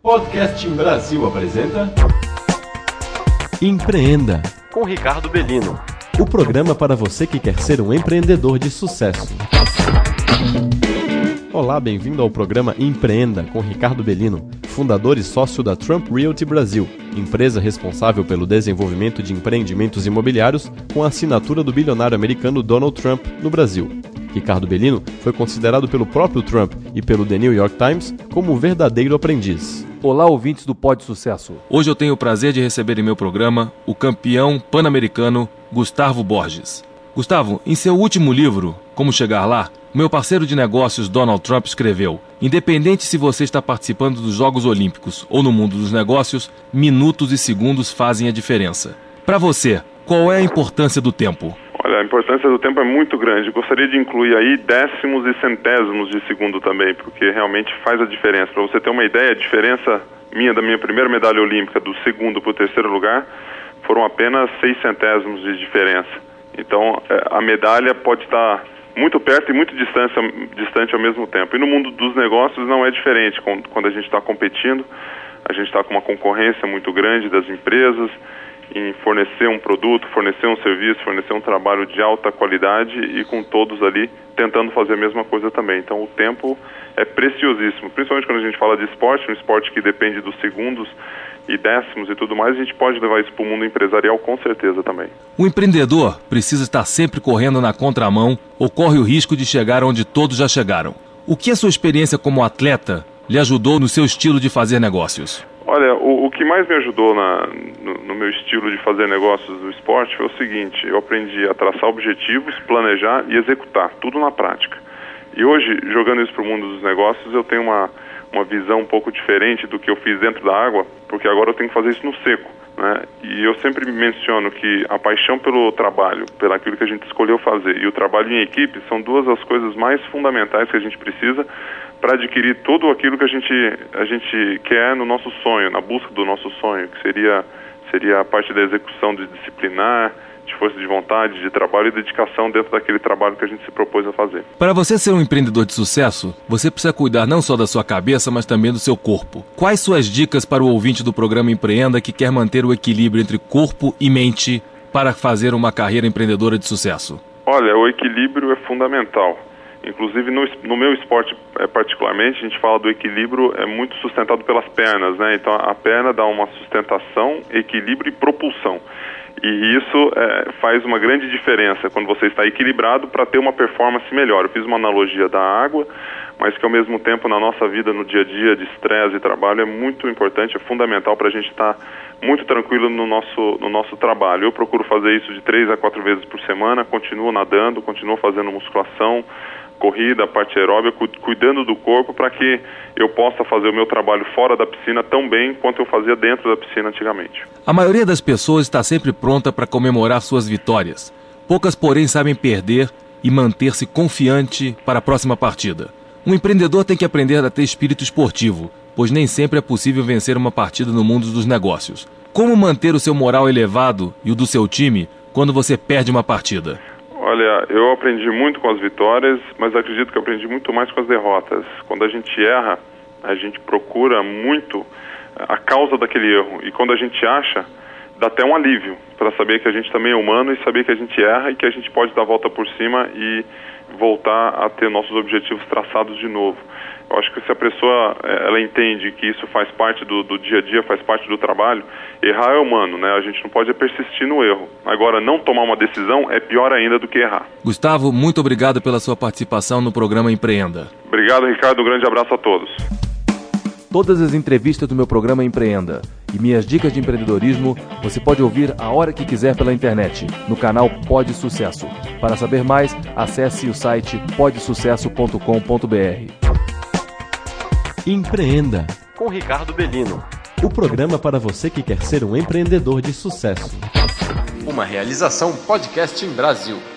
Podcast Brasil apresenta Empreenda, com Ricardo Bellino. o programa para você que quer ser um empreendedor de sucesso. Olá, bem-vindo ao programa Empreenda, com Ricardo Bellino, fundador e sócio da Trump Realty Brasil, empresa responsável pelo desenvolvimento de empreendimentos imobiliários com a assinatura do bilionário americano Donald Trump no Brasil. Ricardo Bellino foi considerado pelo próprio Trump e pelo The New York Times como um verdadeiro aprendiz. Olá, ouvintes do Pod Sucesso. Hoje eu tenho o prazer de receber em meu programa o campeão pan-americano Gustavo Borges. Gustavo, em seu último livro, Como Chegar Lá, meu parceiro de negócios Donald Trump escreveu: independente se você está participando dos Jogos Olímpicos ou no mundo dos negócios, minutos e segundos fazem a diferença. Para você, qual é a importância do tempo? Olha, a importância do tempo é muito grande. Gostaria de incluir aí décimos e centésimos de segundo também, porque realmente faz a diferença. Para você ter uma ideia, a diferença da minha primeira medalha olímpica, do segundo para o terceiro lugar, foram apenas 6 centésimos de diferença. Então, a medalha pode estar muito perto e muito distante ao mesmo tempo. E no mundo dos negócios não é diferente. Quando a gente está competindo, a gente está com uma concorrência muito grande das empresas em fornecer um produto, fornecer um serviço, fornecer um trabalho de alta qualidade e com todos ali tentando fazer a mesma coisa também. Então o tempo é preciosíssimo, principalmente quando a gente fala de esporte, um esporte que depende dos segundos e décimos e tudo mais, a gente pode levar isso para o mundo empresarial com certeza também. O empreendedor precisa estar sempre correndo na contramão ou corre o risco de chegar onde todos já chegaram. O que a sua experiência como atleta lhe ajudou no seu estilo de fazer negócios? Olha, o que mais me ajudou no meu estilo de fazer negócios do esporte foi o seguinte: eu aprendi a traçar objetivos, planejar e executar, tudo na prática. E hoje, jogando isso para o mundo dos negócios, eu tenho uma visão um pouco diferente do que eu fiz dentro da água, porque agora eu tenho que fazer isso no seco, né? E eu sempre menciono que a paixão pelo trabalho, pelo aquilo que a gente escolheu fazer, e o trabalho em equipe são duas das coisas mais fundamentais que a gente precisa para adquirir tudo aquilo que a gente quer no nosso sonho, na busca do nosso sonho, que seria a parte da execução de disciplinar, de força de vontade, de trabalho e dedicação dentro daquele trabalho que a gente se propôs a fazer. Para você ser um empreendedor de sucesso, você precisa cuidar não só da sua cabeça, mas também do seu corpo. Quais suas dicas para o ouvinte do programa Empreenda que quer manter o equilíbrio entre corpo e mente para fazer uma carreira empreendedora de sucesso? Olha, o equilíbrio é fundamental. Inclusive no meu esporte particularmente, a gente fala do equilíbrio muito sustentado pelas pernas, né? Então a perna dá uma sustentação, equilíbrio e propulsão. E isso faz uma grande diferença quando você está equilibrado para ter uma performance melhor. Eu fiz uma analogia da água, mas que ao mesmo tempo na nossa vida, no dia a dia de estresse e trabalho, é muito importante, é fundamental para a gente estar muito tranquilo no nosso trabalho. Eu procuro fazer isso de 3 a 4 vezes por semana, continuo nadando, continuo fazendo musculação, corrida, parte aeróbica, cuidando do corpo para que eu possa fazer o meu trabalho fora da piscina tão bem quanto eu fazia dentro da piscina antigamente. A maioria das pessoas está sempre pronta para comemorar suas vitórias. Poucas, porém, sabem perder e manter-se confiante para a próxima partida. Um empreendedor tem que aprender a ter espírito esportivo, pois nem sempre é possível vencer uma partida no mundo dos negócios. Como manter o seu moral elevado e o do seu time quando você perde uma partida? Olha, eu aprendi muito com as vitórias, mas acredito que eu aprendi muito mais com as derrotas. Quando a gente erra, a gente procura muito a causa daquele erro. E quando a gente acha, dá até um alívio para saber que a gente também é humano e saber que a gente erra e que a gente pode dar a volta por cima e voltar a ter nossos objetivos traçados de novo. Eu acho que se a pessoa ela entende que isso faz parte do dia a dia, faz parte do trabalho, errar é humano, né? A gente não pode persistir no erro. Agora, não tomar uma decisão é pior ainda do que errar. Gustavo, muito obrigado pela sua participação no programa Empreenda. Obrigado, Ricardo. Um grande abraço a todos. Todas as entrevistas do meu programa Empreenda e minhas dicas de empreendedorismo você pode ouvir a hora que quiser pela internet, no canal Pod Sucesso. Para saber mais, acesse o site podsucesso.com.br. Empreenda, Com Ricardo Bellino. o programa para você que quer ser um empreendedor de sucesso. Uma realização Podcast Brasil.